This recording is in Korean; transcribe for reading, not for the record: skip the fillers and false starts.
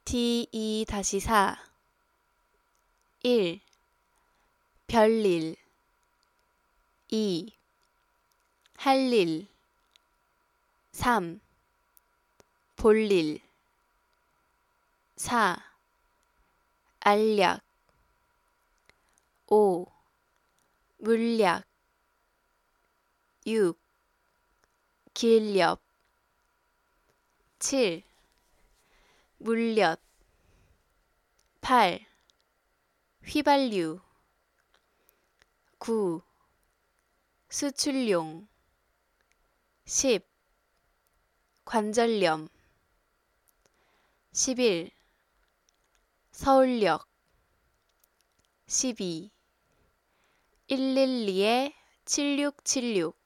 T2-4 1. 별일 2. 할일 3. 볼일 4. 알약 5. 물약 6. 길렵 7. 물엿 8. 휘발유 9. 수출용 10. 관절염 11. 서울역 12. 112-7676